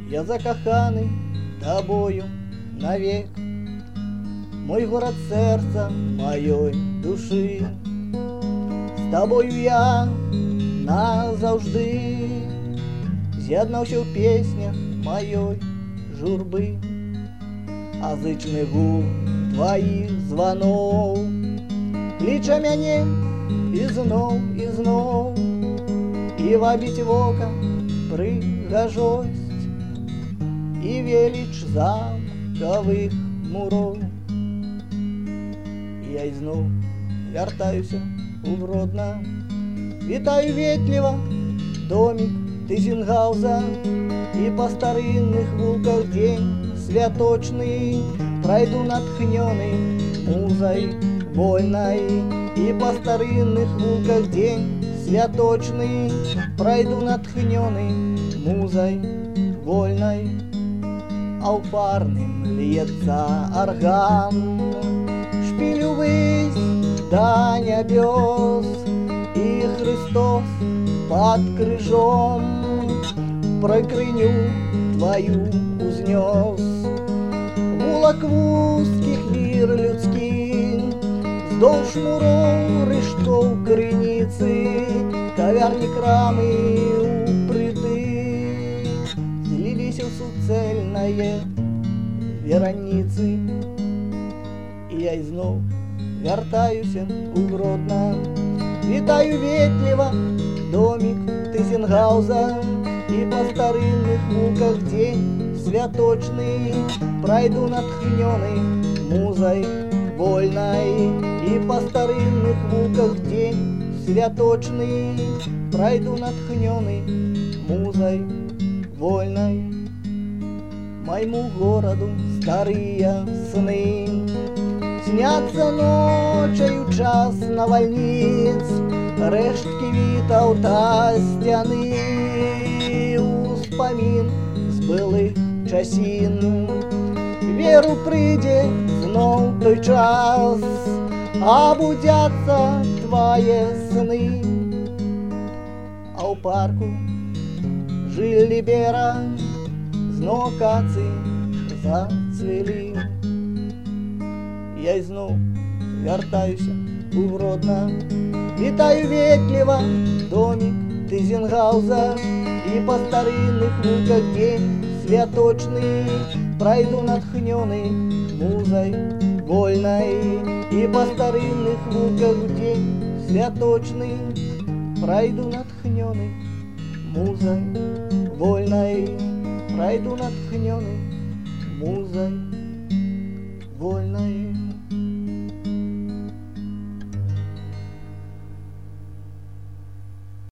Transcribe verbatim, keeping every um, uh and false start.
я закоханий тобою навек, мой город сердца моей души. З тобою я назавжди, з'єднався в піснях моєї журби, а зичний гул твоїх звонов кличе мене і знов, і знов, і вабить в око пригожость і велич замкових муров. Я й знов вертаюся у Гродно, вітаю ветліво домик Тизенгауза, и по старинных вулках день святочный пройду натхненный музой вольной. И по старинных вулках день святочный пройду натхненный музой вольной. А у парным льется орган, шпилю высь до небес, и Христос под крыжом прокрыню твою узнес. Вулок вузких вір людський, вздовж муров рештов криниці, кавярні крами упрыты, злились в суцельное вероницы. І я й знов вертаюся у Гродно, вітаю ветліво домик Тизенгауза, и по старинных вулках день святочный пройду натхненный музой вольной. И по старинных вулках день святочный пройду натхненный музой вольной. Моему городу старые сны снятся ночью час навальниц, рештки вітав та стяни, успомін з былих часін. Віру прийде знов той час, а будяться твої сни. А у парку жили бера, знов каці зацвіли. Я й знов вертаюся у Гродно, вітаю ветліво домик Тизенгауза, и по старинных вулках день святочный пройду натхненный музой вольной. И по старинных вулках день святочный пройду натхненный музой вольной. Пройду натхненный музой вольной.